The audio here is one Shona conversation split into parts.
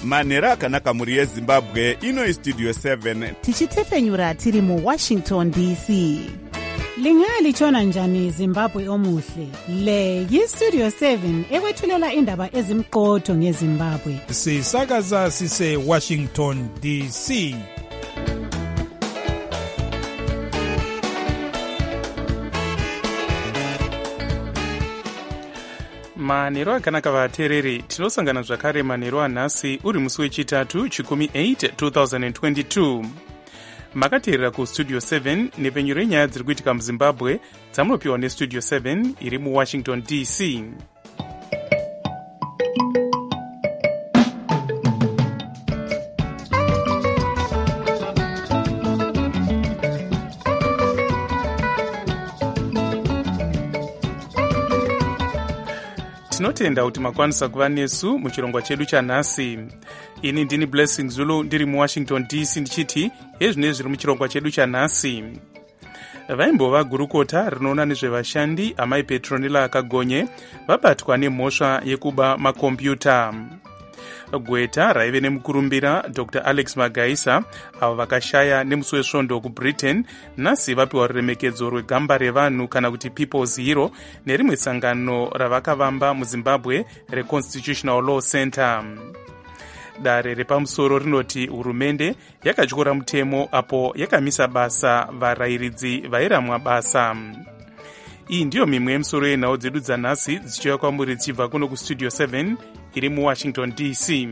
manhero akanaka mhuri yezimbabwe. Ino istudio 7 tichitefenyura tiri muWashington DC. Lingalitshona njani Zimbabwe omuhle? Le yistudio 7 ekwethulela indaba ezimqotho ngeZimbabwe. Sisakaza sise Washington DC. Manhero akanaka vateereri, tinosangana zvakare manhero anhasi uri musi wechitatu chikumi 8 2022. Makateerera kustudio 7 nepenyu renyaya dziri kuitika muZimbabwe dzamunopiwa nestudio 7 iri muWashington DC. Tinotenda kuti makwanisa kuva nesu muchirongwa chedu chanhasi. Ini ndini Blessing Zulu ndiri muWashington DC ndichiti ezvinezvi zviri muchirongwa chedu chanhasi. Vaimbova gurukota rinoona nezvevashandi amai Petronilla Akagonye vabatwa nemhosva yekuba makombiyuta. Gweta raive nemukurumbira Dr. Alex Magaisa avo vakashaya nemusi wesvondo kuBritain nhasi vapiwa ruremekedzo rwegamba revanhu kana kuti People's Hero nerimwe sangano ravakavamba muZimbabwe reConstitutional Law Center. Dare repamusoro rinoti hurumende yakatyora mutemo apo yakamisa basa varayiridzi vairamwa basa. Iyi ndiyo mimwe yemisoro yenhau dzedu dzanhasi dzichiuya kwamuri dzichibva kuno kustudio 7 iri muWashington DC.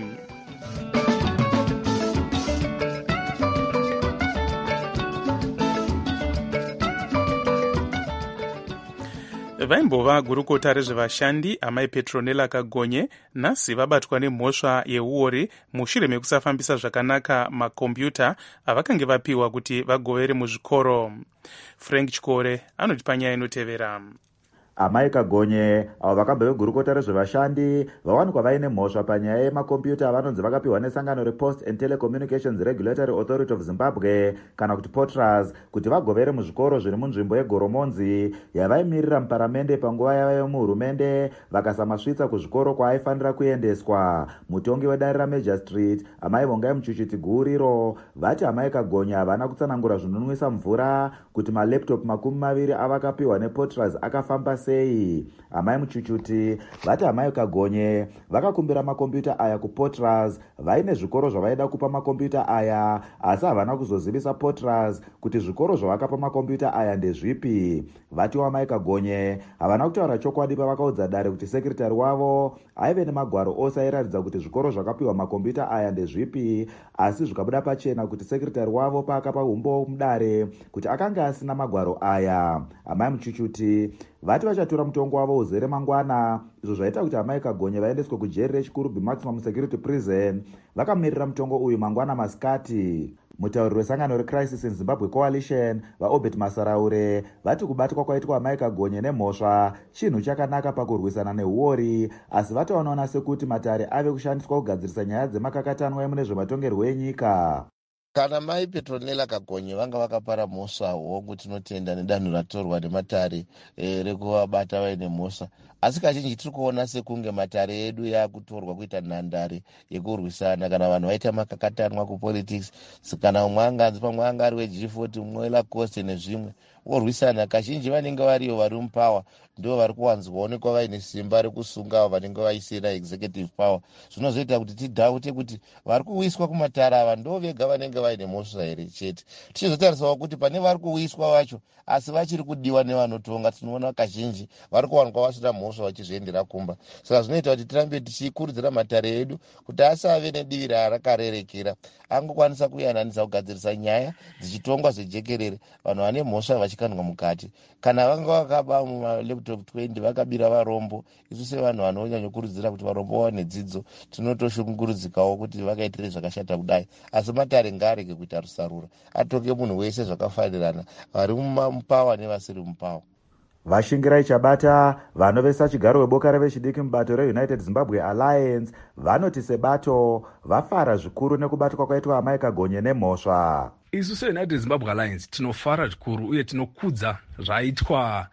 Vaimbova gurukota rezvevashandi amai Petronilla Akagonye nhasi vabatwa nemhosva yeuori mushure mekusafambisa zvakanaka makombiyuta avakange vapiwa kuti vagovere muzvikoro. Frank Chikore anotipa nyaya inotevera. Amai Kagonye avo vakabva vegurukota rezvevashandi vawanikwa vaine mhosva panyaya yemakombiyuta avanonzi vakapiwa nesangano rePost and Telecommunications Regulatory Authority of Zimbabwe kana kuti POTRAZ kuti vagovere muzvikoro zviri munzvimbo yeGoromonzi yavaimirira muparamende panguva yavo yemuhurumende vakasamasvitsa kuzvikoro kwaaifanira kuendeswa. Mutongi wedare raMajor Street amai Vongai Muchuchiti Guuriro vati amai Kagonye havana kutsanangura zvinonwisa mvura kuti malaptop 20 avakapiwa nePOTRAZ akafamba sei. Amai Muchuchuti vati amai Kagonye vakakumbira makombiyuta aya kuPOTRAZ vaine zvikoro zvavaida kupa makombiyuta aya asi havana kuzozivisa POTRAZ kuti zvikoro zvavakapa makombiyuta aya ndezvipi. Vati amai Kagonye havana kutaura chokwadi pavakaudza dare kuti sekretari wavo aive nemagwaro ose airatidza kuti zvikoro zvakapiwa makombiyuta aya ndezvipi, asi zvikabuda pachena kuti sekretari wavo paakapa umbo mudare kuti akanga asina magwaro aya. Amai Muchuchuti vati vachatora mutongo wavo uzere mangwana, izvo zvaita kuti amai Kagonye vaendeswe kujeri rechikurubi Maximum Security Prison. Vakamirira mutongo uyu mangwana masikati. Mutauri wesangano reCrisis in Zimbabwe Coalition vaObert Masaraure vati kubatwa kwaitwa amai Kagonye nemhosva chinhu chakanaka pakurwisana neuori, asi vataonaona sekuti matare ave kushandiswa kugadzirisa nyaya dzemakakatanwa mune zvematongerwo enyika. Kana mai Petronilla Akagonye vanga vakapara mhosva hongu tinotenda nedanho ratorwa nematare rekuvabata vaine mhosva, asi kazhinji tiri kuona sekunge matare edu yakutorwa kuita nhandare yekurwisana kana vanhu vaita makakatanwa kupolitics, kana umwe anganzi pamwe anga ari weG40 umwe weLacoste nezvimwe vorwisana. Kazhinji vanenge variyo vari mupower ndo vari kuwanzwaonekwa vaine simba rekusunga avo vanenge vaisina executive power. Zvinozoita kuti tidhaute kuti vari kuwiswa kumatare ava ndo vega vanenge vaine mhosva here chete. Tichizotarisawo kuti pane vari kuwiswa vacho asi vachiri kudiwa nevanotonga, tinoona kazhinji vari kuwanikwa vasina mhosva vachizviendera kumba. Saka zvinoita kuti tirambe tichikurudzira matare edu kuti asave nedivi rarakarerekera, angokwanisa kuyananisa kugadzirisa nyaya dzichitongwa zvejekerere, vanhu vane mhosva vachikandwa mukati. Kana vanga vakaba mumalaptop 20 vakabira varombo, isu sevanhu vanonyanyokurudzira kuti varombo vawane dzidzo tinotoshungurudzikawo kuti vakaitire zvakashata kudai, asi matare ngaarege kuita rusarura, atoke munhu wese zvakafanirana, vari mupawa nevasiri mupawa. Vashingirai chabata vanovesa chigaro weboka revechidiki mubato reUnited Zimbabwe Alliance vanoti sebato vafara zvikuru nekubatwa kwaitwa amai Kagonye nemhosva. Isu seUnited Zimbabwe Alliance tinofara zvikuru uye tinokudza zvaitwa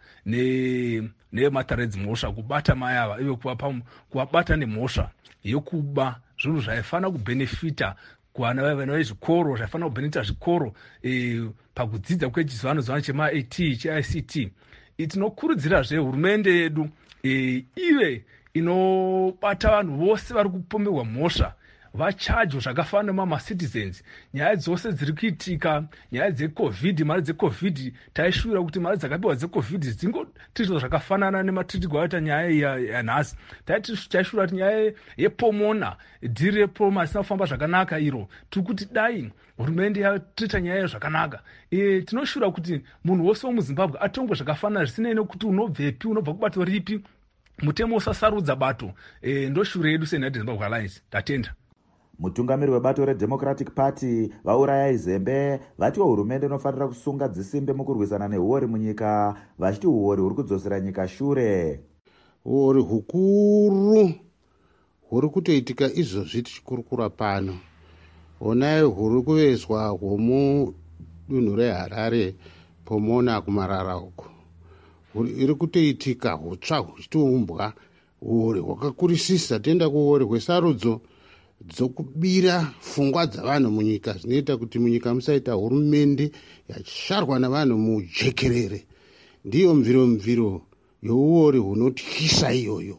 nematare dzimhosva kubata mai ava, ive kuvabata nemhosva yekuba zvinhu zvaifanira kubhenefita kuvana vana vezvikoro, zvaifanira kubhenefita zvikoro pakudzidza kwechizivano-zivano chema-AT che-ICT. Tinokurudzirazve hurumende yedu ive inobata vanhu vose vari kupomerwa mhosva, vachajwa zvakafanana nemama-citizens. Nyaya dzose dziri kuitika, nyaya dzecovid, mari dzecovid, taishuvira kuti mari dzakapiwa dzecovid dzingotiritwa zvakafanana nematiritiro aita nyaya yanhasi. Taishuvira kuti nyaya yepomona, dhiri repoma risina kufamba zvakanaka iro, tiri kuti dai hurumende yatirita nyaya zvakanaka. Tinoshuvira kuti munhu wose wemuzimbabwe atongwe zvakafanana, zvisinei nekuti unobvepi, unobva kubato ripi, mutemo usasarudza bato. Ndoshure yedu seUnited Zimbabwe Alliance. Tatenda. Mutungamiri webato reDemocratic Party vaurayai Zembe vatiwo hurumende inofanira kusunga dzisimbe mukurwisana nehuori munyika, vachiti huori huri kudzosera nyika shure. Huori hukuru huri kutoitika izvozvi tichikurukura pano. Onai huri kuvezwa hwomudunhu reHarare pomona kumarara uko. Iri kutoitika hutsva huchitiumbwa, huori hwakakurisisa. Tenda kuhuori hwesarudzo dzokubira pfungwa dzavanhu munyika, zvinoita kuti munyika musaita hurumende yachisvarwa navanhu mujekerere. Ndiyo mviro youori hunotyisa iyoyo.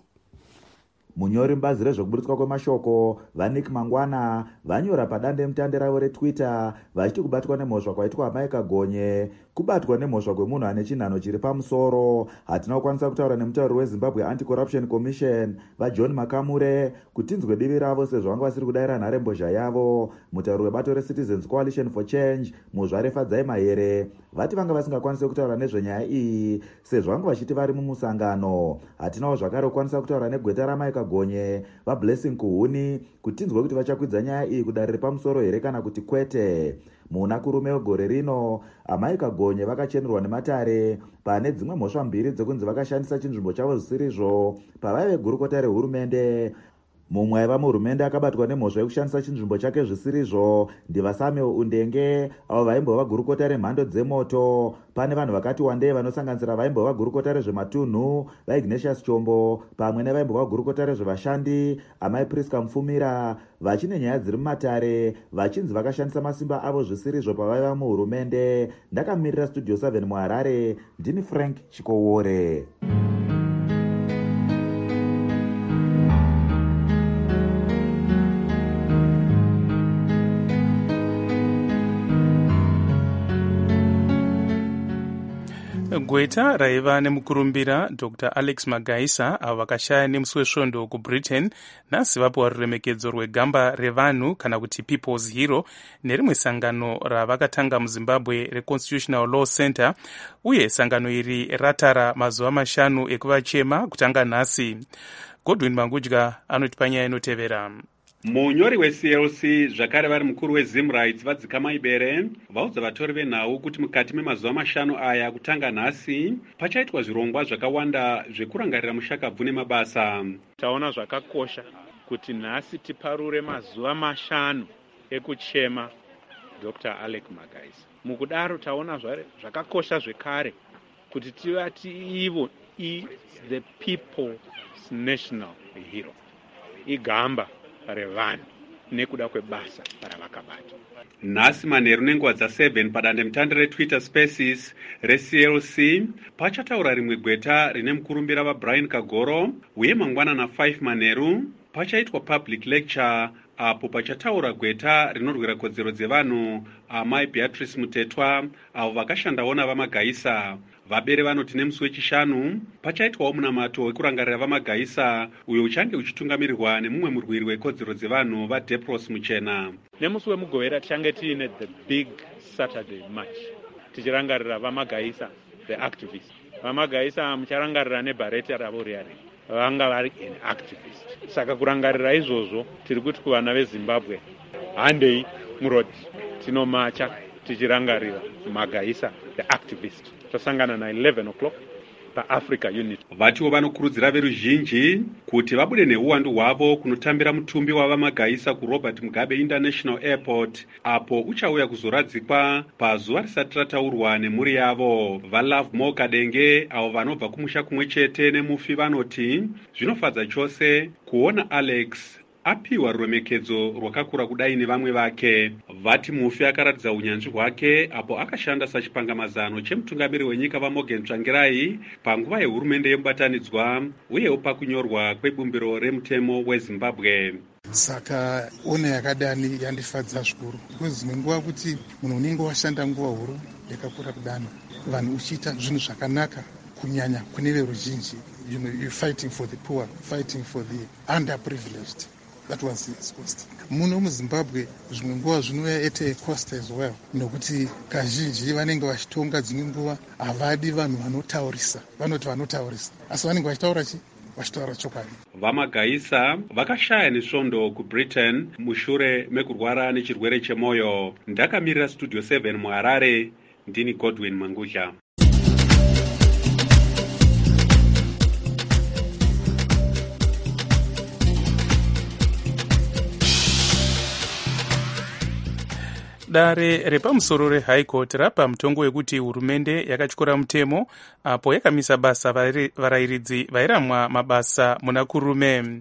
Munyori mubazi rezvekuburitswa kwemashoko vaNick Mangwana vanyora padande mutande ravo reTwitter vachiti kubatwa nemhosva kwaitwa Amai Kagonye kubatwa nemhosva kwemunhu ane chinhano chiri pamusoro. Hatina kukwanisa kutaura nemutauri weZimbabwe Anti-Corruption Commission vaJohn Makamure kuti tinzwe divi ravo sezvo vanga vasiri kudayira nharembozha yavo. Mutauri webato reCitizens Coalition for Change Muzvare Fadzai Mahere vati vanga vasingakwanisi kutaura nezvenyaya iyi sezvo vanga vachiti vari mumusangano. Hatinawo zvakare kukwanisa kutaura negweta raMai Kagonye vaBlessing Kuhuni kuti tinzwe kuti vachakwidza nyaya iyi kudare repamusoro here kana kuti kwete. Muna kurume wegore rino Amai Kagonye vakachenerwa nematare pane dzimwe mhosva mbiri dzekunzi vakashandisa chinzvimbo chavo zvisirizvo pavaive gurukota rehurumende. Mumwe aiva muhurumende akabatwa nemhosva yekushandisa chinzvimbo chake zvisirizvo ndivaSamuel Undenge avo vaimbova gurukota remhando dzemoto. Pane vanhu vakati wandei vanosanganisira vaimbova gurukota rezvematunhu vaIgnatius Chombo pamwe nevaimbova gurukota rezvevashandi Amai Priska Mufumira vachine nyaya dziri mumatare vachinzi vakashandisa masimba avo zvisirizvo pavaiva muhurumende. Ndakamirira Studio 7 muHarare, ndini Frank Chikowore. Gweta raiva nemukurumbira Dr. Alex Magaisa avo vakashaya nemusi wesvondo kuBritain nhasi vapiwa ruremekedzo rwegamba revanhu kana kuti People's Hero nerimwe sangano ravakatanga muZimbabwe reConstitutional Law Center, uye sangano iri ratara mazuva 5 ekuvachema kutanga nhasi. Godwin Mangudya anoti panyaya inotevera. Munyori weCLC zvakare vari mukuru weZimrights vadzikama ibere vaudza vatori venhau kuti mukati memazuva 5 aya kutanga nhasi pachaitwa zvirongwa zvakawanda zvekurangarira mushakabvu nemabasa. Taona zvakakosha kuti nhasi tiparure mazuva 5 ekuchema Dr. Alex Magaisa. Mukudaro taona zvakakosha zvekare kuti tivati ivo the people's national hero, igamba revanhu nekuda kwebasa ravakabata. Nhasi manheru nenguva dza7 padande mutande reTwitter Spaces reCLC pachataura rimwe gweta rine mukurumbira vaBrian Kagoro, uye mangwanana 5 manheru pachaitwa public lecture apo pachataura gweta rinorwira kodzero dzevanhu Amai Beatrice Mutetwa avo vakashandawo navaMagaisa. Vabere vanoti nemusi wechishanu pachaitwawo munamato wekurangarira vaMagaisa uyo uchange uchitungamirirwa nemumwe murwiri wekodzero dzevanhu vaDepros Muchena. Nemusi wemugovera tichange tiine the big Saturday march tichirangarira vaMagaisa the activists. VaMagaisa mucharangarira nebhareti ravo riari vanga vari in activist. Saka kurangarira izvozvo tiri kuti kuvana veZimbabwe handei murodi tinomacha tichirangarira Magaisa the activist. Tosangana na 11 o'clock paAfrica Unit. Vatiwo vanokurudzira veruzhinji kuti vabude neuwandu hwavo kunotambira mutumbi wavaMagaisa kuRobert Mugabe International Airport apo uchauya kuzoradzikwa pazuva risati rataurwa nemhuri yavo. vaLove Mo Kadenge avo vanobva kumusha kumwe chete nemufi vanoti zvinofadza chose kuona Alex apiwa ruremekedzo rwakakura kudai nevamwe vake. Vati Mufi akaratidza unyanzvi hwake apo akashanda sachipangamazano chemutungamiri wenyika vaMorgan Tsvangirai panguva yehurumende yemubatanidzwa uyewo pakunyorwa kwebumbiro remutemo weZimbabwe. Saka ona yakadani yandifadza zvikuru because dzimwe nguva kuti munhu unenge washanda nguva huru yakakura kudani vanhu uchiita zvinhu zvakanaka kunyanya kune veruzhinji, you're fighting for the poor, fighting for the underprivileged. That was his cost. Muno muZimbabwe zvimwe nguva zvinouya at a cost as well, nokuti kazhinji vanenge vachitonga dzimwe nguva havadi vanhu vanotaurisa, vanoti vanotaurisa asi vanenge vachitaura chi vachitaura chokwadi. VaMagaisa vakashaya nesvondo kuBritain mushure mekurwara nechirwere chemwoyo. Ndakamirira Studio 7 muHarare, ndini Godwin Mangudla. Dare repamusoro reHigh Court rapa mutongo wekuti hurumende yakatyora mutemo apo yakamisa basa varayiridzi vairamwa mabasa muna kurume.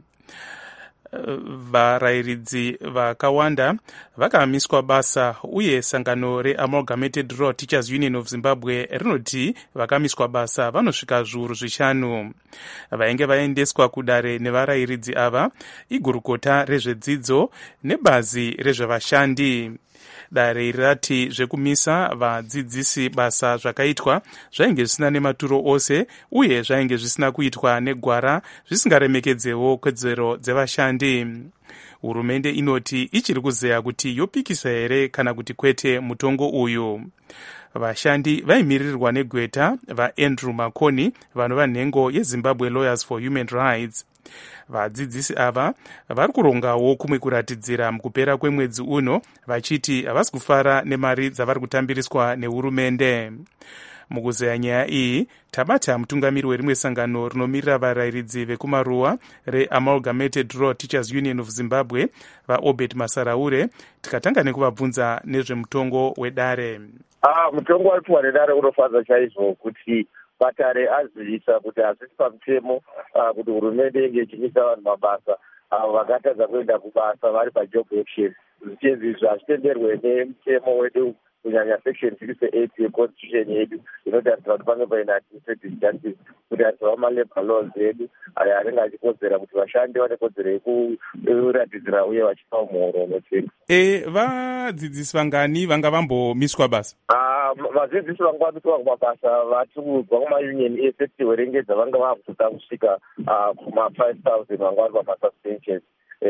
Varayiridzi vakawanda vakamiswa basa uye sangano reAmalgamated Raw Teachers Union of Zimbabwe rinoti vakamiswa basa vanosvika zviuru 5. Vainge vaendeswa kudare nevarayiridzi ava igurukota rezvedzidzo nebazi rezvevashandi. Dare rirati zvekumisa vadzidzisi basa zvakaitwa zvainge zvisina nematuro ose uye zvainge zvisina kuitwa negwara zvisingaremekedzewo kodzero dzevashandi. Hurumende inoti ichiri kuzeya kuti yopikisa here kana kuti kwete mutongo uyu. Vashandi vaimirirwa negweta vaAndrew Makoni vanova nhengo yeZimbabwe Lawyers for Human Rights. Vadzidzisi ava vari kurongawo kumwe kuratidzira mukupera kwemwedzi uno vachiti havasi kufara nemari dzavari kutambiriswa nehurumende. Mukuzeya nyaya iyi tabata mutungamiri werimwe sangano rinomirira varayiridzi vekumaruwa reAmalgamated Raw Teachers Union of Zimbabwe vaObert Masaraure tikatanga nekuvabvunza nezvemutongo wedare. Mutongo waipiwa nedare unofadza chaizvo kuti Batare azivisa kuti hazvisi pamutemo kuti hurumende inge ichimisa vanhu mabasa avo vakatadza kuenda kubasa vari pajob action. Zvichezizvo hazvitenderwe nemutemo wedu kunyanya section 68 yeconstitution yedu inotarisira kuti pange paina administrative justice kuti anhu vamalabor laws edu ayo anenge achikodzera kuti vashandi vane kodzero yekuratidzira uye vachipa muhoro unotenga. Vadzidzisi vangani vanga vambomiswa basa? Vadzidzisi vanga vamiswa kumabasa vatikudzwa kumaunion ese kuti werengedza vanga vakutoda kusvika kuma-5,000 vanga vari pamasuspensions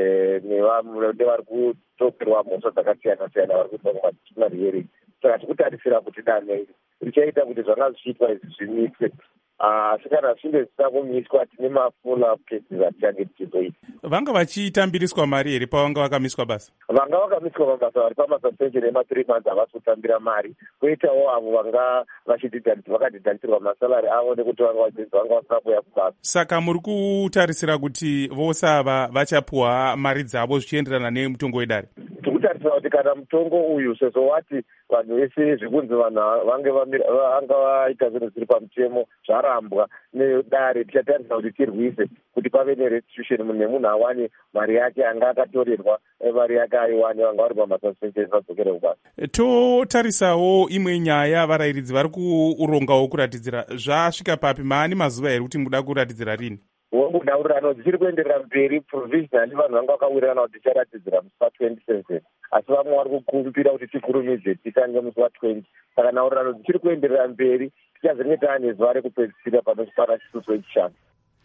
nevari kutoperwa mhosva dzakasiyana-siyana vari kuitwa kumadisciplinary hearing. Saka tikutarisira kuti danho richaita kuti zvanga zvichiitwa izvi zvimiswe. Asi kana zvichinge zvisina kumiswa tine mafollow-up cases atichange tichizoita. Vanga vachitambiriswa mari here pavanga vakamiswa basa? Vanga vakamiswa mabasa vari pamasuspension ema3 months havasi kutambira mari. Koitawo avo vanga vakadhidhanisirwa masalari avo nekuti vanga vasina kuuya kubasa. Saka muri kutarisira kuti vose ava vachapuwa mari dzavo zvichienderana nemutongo wedare? Tikutarisira kuti kana mutongo uyu sezvo wati vanhu vese zvekunzi vanhu vanga vaita zvinhu zviri pamutemo zvarambwa nedare, tichatarisa kuti tirwise kuti pave nerestitution nemunhu awane mari yake anga akatorerwa mari yake aiwane vanga vari pamasuspension vadzokere kubasa. Totarisawo imwe nyaya varayiridzi vari kurongawo kuratidzira zvasvika papi? Maani mazuva here kuti muda kuratidzira rini? Wongodaurirano dzichiri kuenderera mberi provisionally vanhu vanga vakawirirana kuti ticharatidzira musi wa27 asi vamwe vari kukumbira kuti tikurumidze titange musi wa20. Saka nhaurirano dzichiri kuenderera mberi tichazenge taane zuva rekupedzisira panosvara chisuso ichishanda.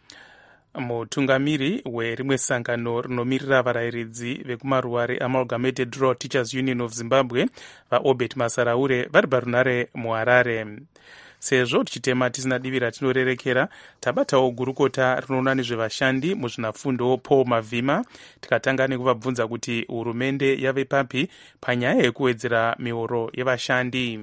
Mutungamiri werimwe sangano rinomirira varayiridzi vekumaruwa reAmalgamated Raw Teachers Union of Zimbabwe vaObert Masaraure vari parunare muHarare. Sezvo tichitema tisina divi ratinorerekera, tabatawo gurukota rinoona nezvevashandi muzvinafundo Paul Mavhima tikatanga nekuvabvunza kuti hurumende yave papi panyaya yekuwedzera mihoro yevashandi.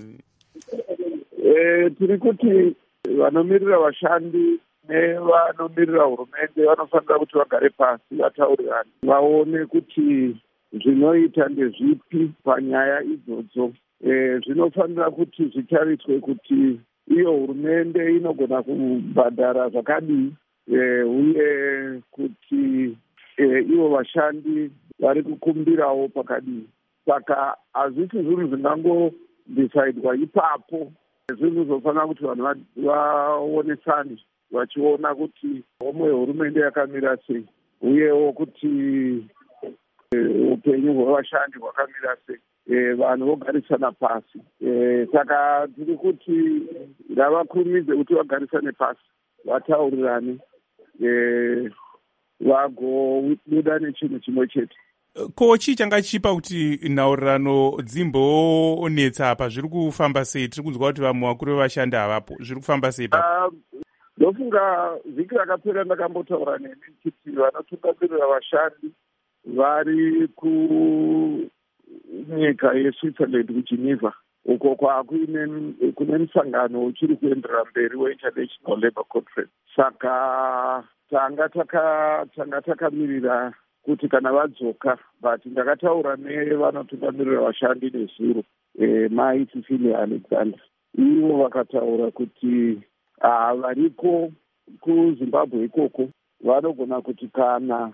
Tiri kuti vanomirira vashandi nevanomirira hurumende vanofanira kuti vagare pasi vataurirane, vaone kuti zvinoita ndezvipi panyaya idzodzo. Zvinofanira kuti zvitariswe kuti iyo hurumende inogona kubhadhara zvakadii uye kuti ivo vashandi vari kukumbirawo pakadii. Saka hazvisi zvinhu zvingangodhisaidwa ipapo, zvinhu zvofanira kuti vanhu vaonesane vachiona kuti omwe hurumende yakamira sei, uyewo kuti upenyu hwevashandi hwakamira sei, vanhu vogarisana pasi. Saka tiri kuti ngavakurumidze kuti vagarisane pasi, vataurirane, vagobuda nechinhu chimwe chete. Ko chii changa chipa kuti nhaurirano dzimbonetsa apa? Zviri kufamba sei? Tiri kunzwa kuti vamwe vakuru vevashandi havapo. Zviri kufamba sei pa? Ndofunga vhiki rakapera ndakambotaura nemi kuti vanotungamirira vashandi vari kunyika yeSwitzerland kuGeneva, uko kune musangano uchiri kuenderera mberi weInternational Labour Conference. Saka tanga takamirira kuti kana vadzoka, but ndakataura nevanotungamirira vashandi nezuro, mai Cecilia Alexander. Ivo vakataura kuti variko kuZimbabwe ikoko vanogona kuti kana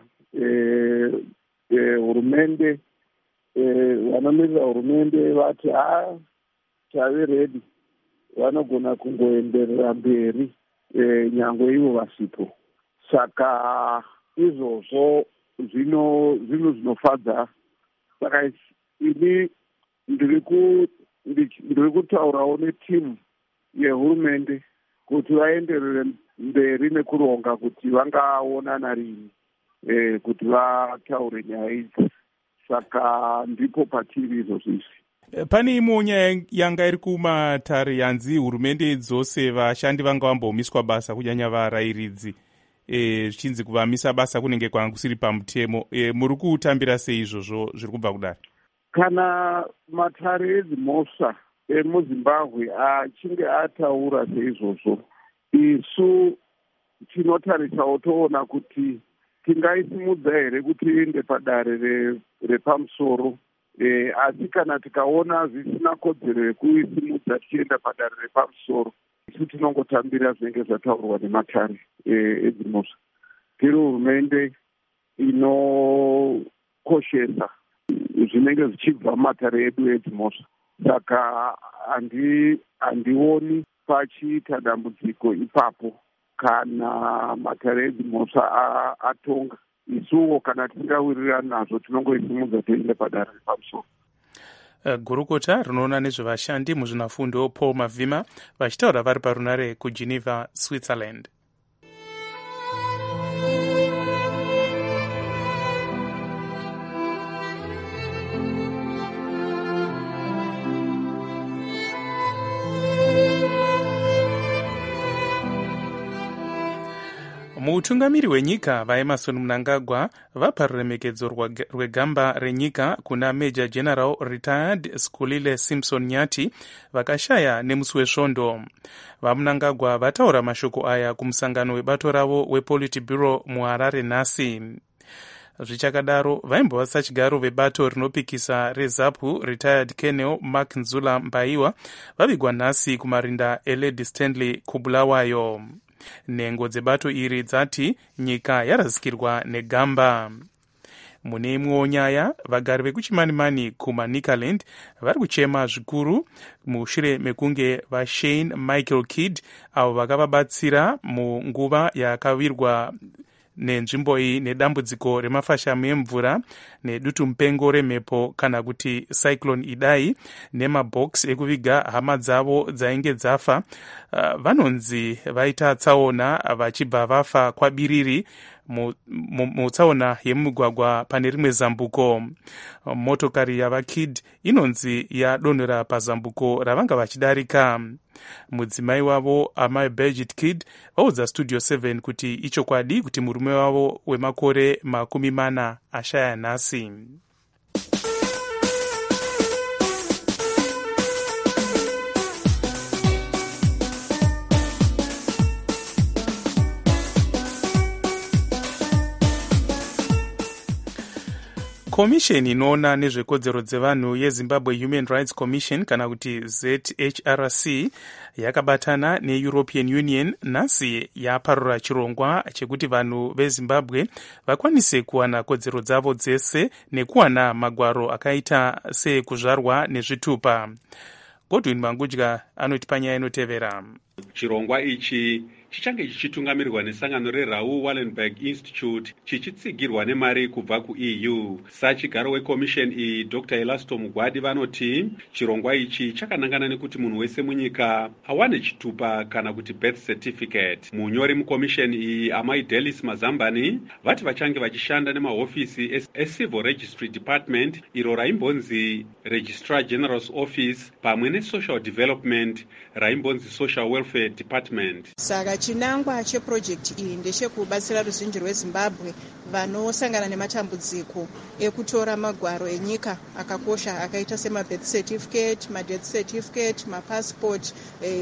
hurumende, vanomirira hurumende vati tave redi, vanogona kungoenderera mberi nyangwe ivo vasipo. Saka izvozvo zvinhu zvinofadza. Saka ini ndiri kutaurawo netimu yehurumende kuti vaenderere mberi nekuronga kuti vangaonana rini kuti vataure nyaya idzi. Saka ndipo patiri izvozvo izvi. Pane imwe nyaya yanga iri kumatare yanzi hurumende dzose vashandi vanga vambomiswa basa, kunyanya varayiridzi, zvichinzi kuvamisa basa kunenge kwanga kusiri pamutemo. Muri kutambira sei izvozvo zviri kubva kudaro? Kana matare edzimhosva emuZimbabwe achinge ataura seizvozvo, isu tinotarisawo toona kuti tingaisimudza here kuti iende padare repamusoro. Asi kana tikaona zvisina kodzero yekuisimudza tichienda padare repamusoro, isu tinongotambira zvinenge zvataurwa nematare edzimhosva. Tiri hurumende inokoshesa zvinenge zvichibva mumatare edu edzimhosva. Saka handioni pachiita dambudziko ipapo kana matare edzimhosva atonga. Isuwo kana tisingawirirani nazvo tinongoisimudza toenda padare repamusoro. Gurukota rinoona nezvevashandi muzvinafundo Paul Mavhima vachitaura vari parunare kuGeneva, Switzerland. Mutungamiri wenyika vaEmerson Mnangagwa vapa ruremekedzo rwegamba renyika kuna Major General Retired Skulile Simpson Nyati vakashaya nemusi wesvondo. VaMnangagwa vataura mashoko aya kumusangano webato ravo wePolitburo muHarare nhasi. Zvichakadaro, vaimbova sachigaro vebato rinopikisa reZAPU Retired Colonel Mark Nzula Mbaiwa vavigwa nhasi kumarinda eLady Stanley Kubulawayo. Nhengo dzebato iri dzati nyika yarasikirwa negamba. Mune imwewo nyaya, vagari vekuchimanimani kumaNicaland vari kuchema zvikuru mushure mekunge vaShane Michael Kidd avo vakavabatsira munguva yakawirwa nenzvimbo iyi nedambudziko remafashamu emvura nedutu mupengo remhepo kana kuti Cyclone Idai nemabox ekuviga hama dzavo dzainge dzafa. Vanonzi vaita tsaona vachibva vafa kwabiriri mutsaona yemugwagwa pane rimwe zambuko. Motokari yavaKid inonzi yadonhera pazambuko ravanga vachidarika. Mudzimai wavo amai Birgit Kidd vaudza Studio 7 kuti ichokwadi kuti murume wavo wemakore 40 ashaya nhasi. komisheni inoona nezvekodzero dzevanhu yezimbabwe human rights commission kana kuti zhrc yakabatana neeuropean union nhasi yaparura chirongwa chekuti vanhu vezimbabwe vakwanise kuwana kodzero dzavo dzese nekuwana magwaro akaita sekuzvarwa nezvitupa. Godwin Mangudya anoti panyaya inotevera. Chirongwa ichi chichange chichitungamirirwa nesangano reRaoul Wallenberg Institute chichitsigirwa nemari kubva kuEU. Sachigaro wekomisheni iyi Dr. Elasto Mugwadi vanoti chirongwa ichi chakanangana nekuti munhu wese munyika awane chitupa kana kuti birth certificate. Munyori mukomisheni iyi Amai Delis Mazambani vati vachange vachishanda nemahofisi eCivil Registry Department iro raimbonzi Registrar General's Office pamwe neSocial Development raimbonzi Social Welfare Department. Saka chinangwa cheproject iyi ndechekubatsira ruzhinji rweZimbabwe vanosangana nematambudziko ekutora magwaro enyika akakosha akaita semabirth certificate, madeath certificate, mapassport,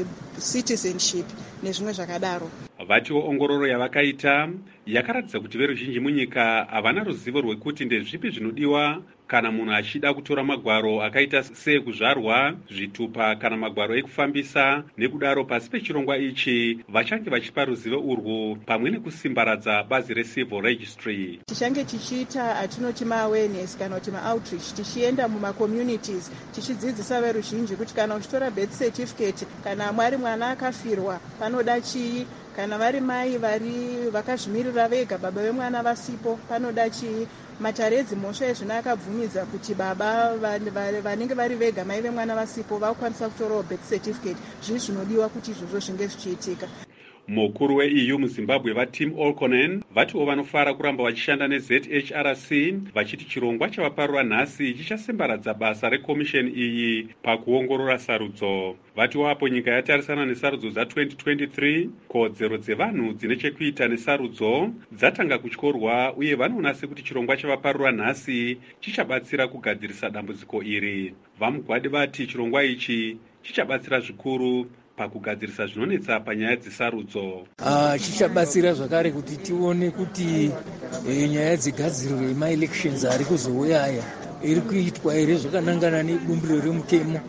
citizenship nezvimwe zvakadaro. Vatiwo ongororo yavakaita yakaratidza kuti veruzhinji munyika havana ruzivo rwekuti ndezvipi zvinodiwa kana munhu achida kutora magwaro akaita sekuzvarwa, zvitupa kana magwaro ekufambisa. Nekudaro pasi pechirongwa ichi vachange vachipa ruzivo urwu pamwe nekusimbaradza bazi reCivil Registry. Tichange tichiita atinoti maawareness kana kuti maoutreach, tichienda mumacommunities tichidzidzisa veruzhinji kuti kana uchitora birth certificate kana mwari mwana akafirwa panoda chii, kana vari mai vakazvimirira vega baba vemwana vasipo panoda chii. Matare edzimhosva ezvino akabvumidza kuti baba vanenge vari vega mai vemwana vasipo vakwanisa kutorawo birth certificate. Zvizvi zvinodiwa kuti izvozvo zvinge zvichiitika. Mukuru weEU muZimbabwe vaTim Olkonen vatiwo vanofara kuramba vachishanda neZHRC vachiti chirongwa chavaparura nhasi chichasimbaradza basa rekomisheni iyi pakuongorora sarudzo. Vatiwo apo nyika yatarisana nesarudzo dza2023 kodzero dzevanhu dzine chekuita nesarudzo dzatanga kutyorwa uye vanoona sekuti chirongwa chavaparura nhasi chichabatsira kugadzirisa dambudziko iri. Vamugwadi vati chirongwa ichi chichabatsira zvikuru pakugadzirisa zvinonetsa panyaya dzesarudzo. Chichabatsira zvakare kuti tione kuti nyaya dzegadziriro yemaelections ari kuzouya aya iri kuitwa here zvakanangana nebumbiro remutemo.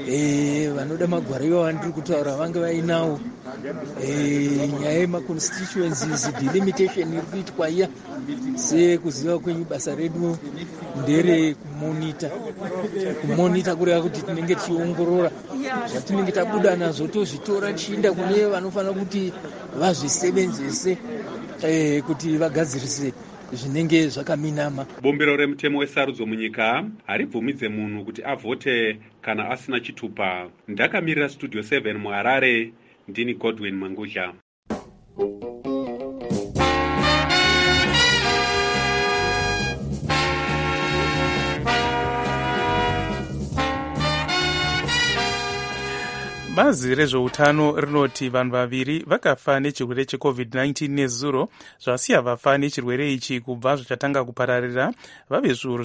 Vanoda magwaro iwawo ndiri kutaura vange vainawo. Nyaya yemaconstituencies delimitation iri kuitwa iya sekuziva kwenyu basa redu ndere kumonita kureva kuti tinenge tichiongorora zvatinenge tabuda nazvo tozvitora tichienda kune vanofanira kuti vazvisevenzese kuti vagadzirise zvinenge zvakaminama. Bumbiro remutemo wesarudzo munyika haribvumidze munhu kuti avhote kana asina chitupa. Ndakamirira Studio 7 muHarare, ndini Godwin Mangudya. Bazi rezveutano rinoti vanhu vaviri vakafa nechirwere cheCovid-19 nezuro zvasiya vafa nechirwere ichi kubva zvichatanga kupararira vave zviuru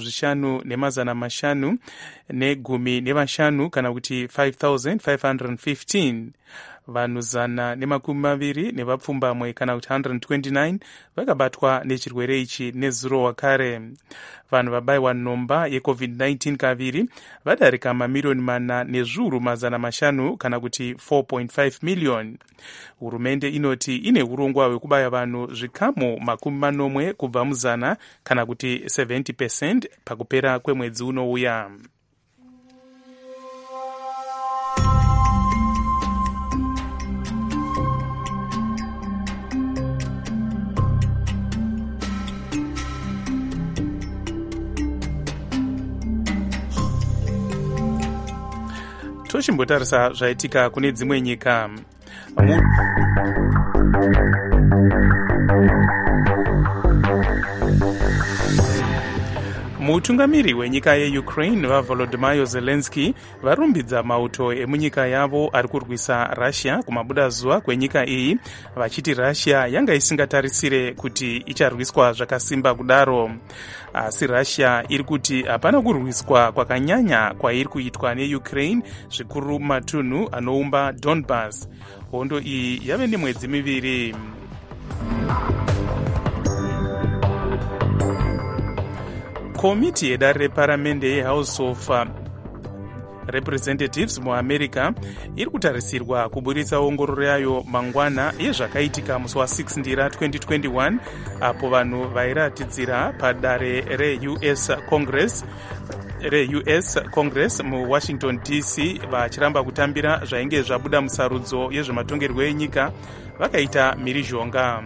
5,515 kana kuti 5,515. Vanhu 120 nevapfumbamwe kana kuti 129 vakabatwa nechirwere ichi nezuro wakare. Vanhu vabayiwa nhomba yeCovid-19 kaviri vadarika mamiliyoni 4 nezviuru 500 kana kuti 4.5 miliyoni. Hurumende inoti ine urongwa hwekubaya vanhu zvikamu 80 kubva muzana kana kuti 70% pakupera kwemwedzi unouya. Tochimbotarisa zvaitika kune dzimwe nyika. Mutungamiri wenyika yeUkraine vaVolodymyr Zelensky varumbidza mauto emunyika yavo ari kurwisa Russia kumabudazuva kwenyika iyi, vachiti Russia yanga isingatarisire kuti icharwiswa zvakasimba kudaro. Asi Russia iri kuti hapana kurwiswa kwakanyanya kwairi kuitwa neUkraine, zvikuru matunhu anoumba Donbas. Hondo iyi yave nemwedzi miviri. komiti yedare reparamende yehouse of representatives muamerica iri kutarisirwa kuburitsa ongororo yayo mangwana yezvakaitika musi wa6 ndira 2021 apo vanhu vairatidzira padare reus Congress muwashington DC vachiramba kutambira zvainge zvabuda musarudzo yezvematongerwo enyika vakaita mhirizhonga.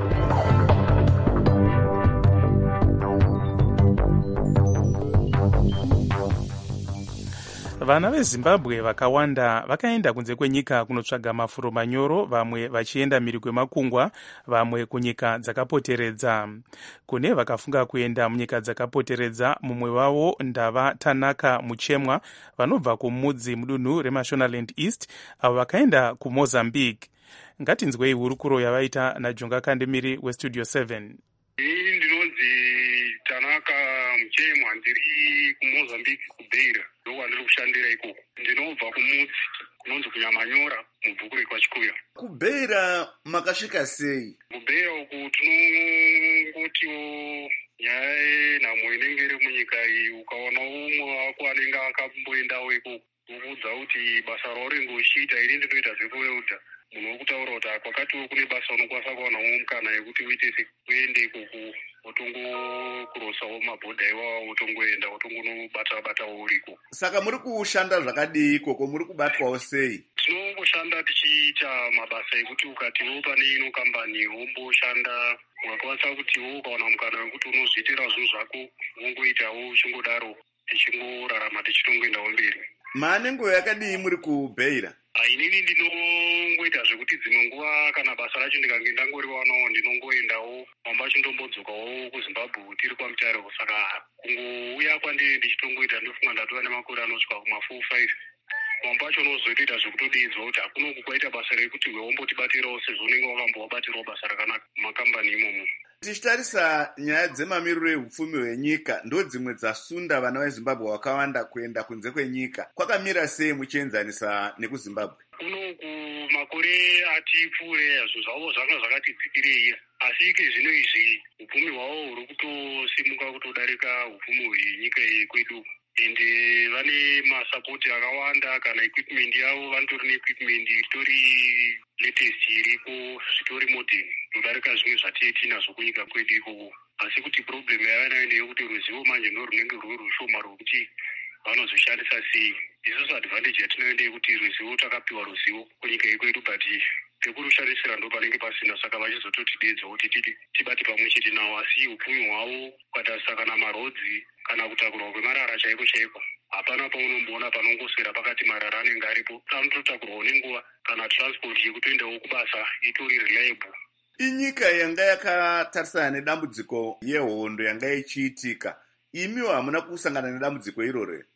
Vana veZimbabwe vakawanda vakaenda kunze kwenyika kunotsvaga mafuro manyoro, vamwe vachienda mhiri kwemakungwa, vamwe kunyika dzakapoteredza. Kune vakafunga kuenda munyika dzakapoteredza, mumwe wavo ndava Tanaka Muchemwa vanobva kumudzi mudunhu reMashonaland East, avo vakaenda kuMozambique. Ngatinzwei hurukuro yavaita naJonga Kandemiri weStudio 7. Ndinonzi Tanaka Muchemwa, ndiri kuMozambique kuBeira, ndokwa kushandira ikoko. Ndinobva kumudzi kunonzi kuNyamanyora mubvukure kwaChikuya. kuBeira makasvika sei? kuBeira uku tinongotiwo nyaya nhamo inenge iri munyika iyi, ukaona umwe wako anenge akamboendawo ikoko ukuudza kuti basa rauringe uchiita ini ndinoita zvekuweuta, munhu wokutaura kuti kwakatiwo kune basa unokwanisa kuwanawo mukana yekuti uite uende ikoko wotongokurosawo mabhodha iwawo wotongoenda wotongonobata-batawo uriko. Saka muri kushanda zvakadii ikoko, muri kubatwawo sei? Tinongoshanda tichiita mabasa ekuti ukatiwo pane ino kambani womboshanda, ukakwanisa kutiwo ukaona mukana wekuti unozviitira zvinhu zvako wongoitawo uchingodaro tichingorarama tichitongoendawo mberi. Maane nguva yakadii muri kuBeira? Inini ndinongoita zvekuti dzimwe nguva kana basa racho ndikange ndangoriwanawo ndinongoendawo mamba chindombodzokawo kuZimbabwe tiri kwaMutare. Saka kungouya kwandiri ndichitongoita ndofunga ndatova nemakore anosvika kuma4-5 mamba acho unozotoita zvekutodidzwa kuti hakuno kukwaita basa rekuti wombotibatirawo sezvo unenge wakambowabatirawo basa rakanaka mumakambani imomo. Tichitarisa nyaya dzemamiriro ehupfumi hwenyika, ndo dzimwe dzasunda vana veZimbabwe vakawanda kuenda kunze kwenyika. Kwakamira sei muchienzanisa nekuZimbabwe? Kunoku makore ati pfuure zvinhu zvavo zvanga zvakati dzikirei, asi ike zvino izvi upfumi hwavo huri kutosimuka kutodarika hupfumi hwenyika yekwedu, ende vane masapoti akawanda. Kana equipment yavo vanotori neequipment itori latest iriko, zvitori modern kudarika zvimwe zvatitinazvo kunyika kwedu ikoko. Asi kuti problem yavanayo ndeyekuti ruzivo manje ndo runenge ruri rushoma rwokuti vanozoshandisa sei. Isusu advantage yatinoyo ndeyekuti ruzivo takapiwa ruzivo kunyika yekwedu, but pekurushandisira ndo panenge pasina. Saka vachizototidedza kuti tibate pamwe chete nawo, asi upfumi hwavo ukatarisa kana marodzi kana kutakurwa kwemarara chaiko chaiko, hapana paunomboona panongoswera pakati marara anenge aripo. Anototakurwawo nenguva, kana transport yekutoendawo kubasa itori reliable. Inyika yanga yakatarisana nedambudziko yehondo yanga ichiitika, imiwo hamuna kusangana nedambudziko iroro?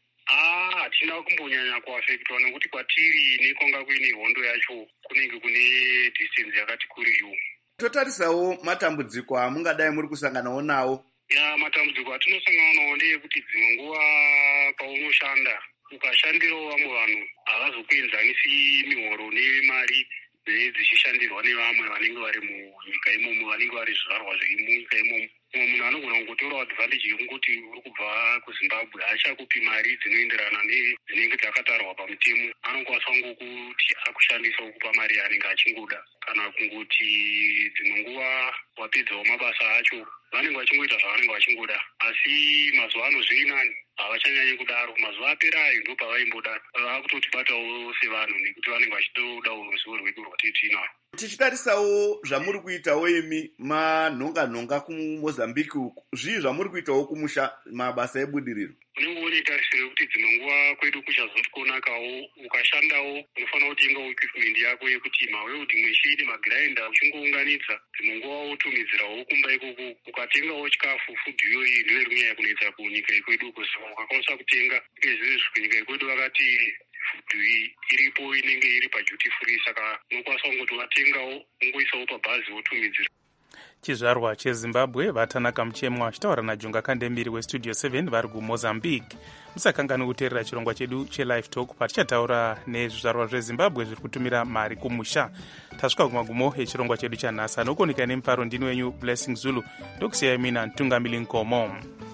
Hatina kumbonyanya kuafektwa nekuti kwatiri nekwanga kuine hondo yacho kunenge kune distance yakati kuriwo. Totarisawo matambudziko amungadai muri kusanganawo nawo. Matambudziko atinosangana nawo ndeyekuti dzimwe nguva paunoshanda ukashandirawo vamwe vanhu havazokuenzanisi mihoro nemari dzichishandirwa nevamwe vanenge vari munyika imomo, vanenge vari zvizvarwa zvemunyika imomo. Mumwe munhu anogona kungotorawo advantage yekungoti uri kubva kuZimbabwe hachakupi mari dzinoenderana nedzinenge dzakatarwa pamutemo, anokwanisa ngokuti akushandisa kukupa mari yaanenge achingoda, kana kungoti dzimwe nguva wapedzawo mabasa acho vanenge vachingoita zvavanenge vachingoda. Asi mazuva ano zveinani havachanyanyi kudaro, mazuva aperayo ndo pavaimbodaro, vakutotibatawo sevanhu nekuti vanenge vachitodawo ruzivo rwedu rwatitinaro. Tichitarisawo zvamuri kuitawo imi manhonga-nhonga kuMozambique uku, zvii zvamuri kuitawo kumusha mabasa ebudiriro? Unenge une tarisiro yekuti dzimwe nguva kwedu kuchazoti konakawo, ukashandawo unofanira kutengawo equipment yako yekuti mawelding machine, magrinder uchingounganidza, dzimwe nguva wotumidzirawo kumba ikoko. Ukatengawo chikafu, food iyoyi ndiyo iri kunyanya kunetsa kunyika yekwedu, saka ukakwanisa kutenga izvezvi kunyika yekwedu vakati food iripo inenge iri paduty free, saka unokwanisa kungoti watengawo ungoisawo pabhazi wotumidzira. Chizvarwa cheZimbabwe vaTanaka Muchemwa achitaura naJonga Kandemiri weStudio 7 vari kuMozambique. Musakangani kuteerera chirongwa chedu cheLive Talk patichataura nezvizvarwa zveZimbabwe zviri kutumira mari kumusha. Tasvika kumagumo echirongwa chedu chanhasi. Anokoneka nemufaro ndini wenyu Blessing Zulu, ndokusiyai mina Ntungamili Nkomo.